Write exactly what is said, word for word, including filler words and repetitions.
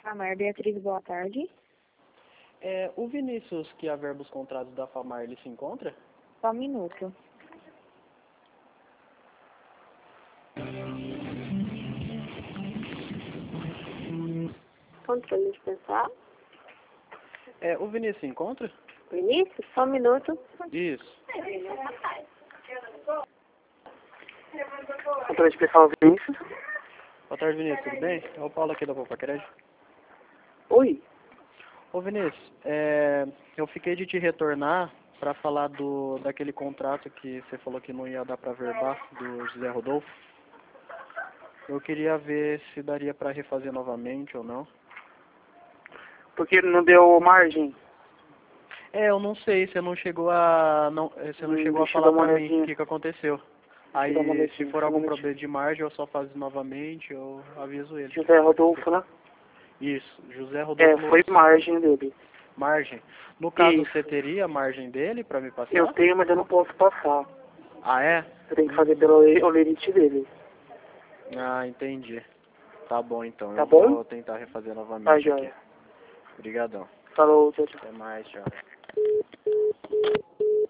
Famar, Beatriz, boa tarde. É, o Vinícius, que averba os contratos da Famar, ele se encontra? Só um minuto. Controle dispensal. É, o Vinícius se encontra? Vinícius, só um minuto. Isso. Controle dispensal, Vinícius. Boa tarde, Vinícius, tudo bem? É o Paulo aqui da Poupa Crédito. Oi. Ô, Vinícius, é, eu fiquei de te retornar para falar do, daquele contrato que você falou que não ia dar para verbar, do José Rodolfo. Eu queria ver se daria para refazer novamente ou não. Porque não deu margem. É, eu não sei, você não chegou a não, você não Hum, chegou a deixa eu falar dar uma pra mim o olhadinha. que que aconteceu. Deixa eu dar uma Aí, se olhadinha, for só um algum minutinho. problema de margem, eu só faço novamente, eu aviso ele. José Rodolfo, né? Isso, José É, Rodolfo foi Lourenço. margem dele. Margem. No caso, Isso. você teria a margem dele pra me passar? Eu tenho, mas eu não posso passar. Ah, é? Eu tenho que fazer pela olerite dele. Ah, entendi. Tá bom, então. Tá Eu bom? vou tentar refazer Tá, novamente aqui. joia. Obrigadão. Falou, tchau, tchau. Até mais, tchau.